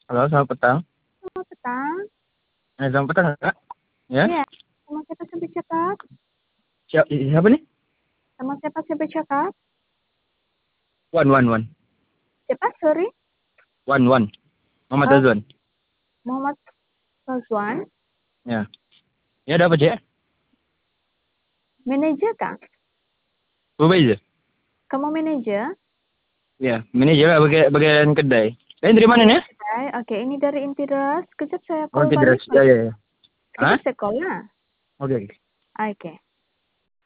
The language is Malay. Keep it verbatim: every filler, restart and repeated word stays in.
Halo, selamat petang. Selamat petang. Eh, selamat petang, Kak. Ya? Iya, sama siapa saya bercakap? Siapa, siapa nih? Sama siapa saya bercakap? Wan, Wan, Wan. Siapa, sorry? Wan, Wan. Muhammad Eh, Azwan. Muhammad Fazwan, Ya. Ya, ada apa, Cek? manajer kah? Supervisor? Kamu manajer? Ya, manajer lah bagian, bagian kedai. Kalian dari mana nih? Oke, oke, ini dari Intiras. Kejap saya Oh, call kedai. balik. Ya, ya, ya. Hah? Kejap saya call ya. Oke, oke. Oke.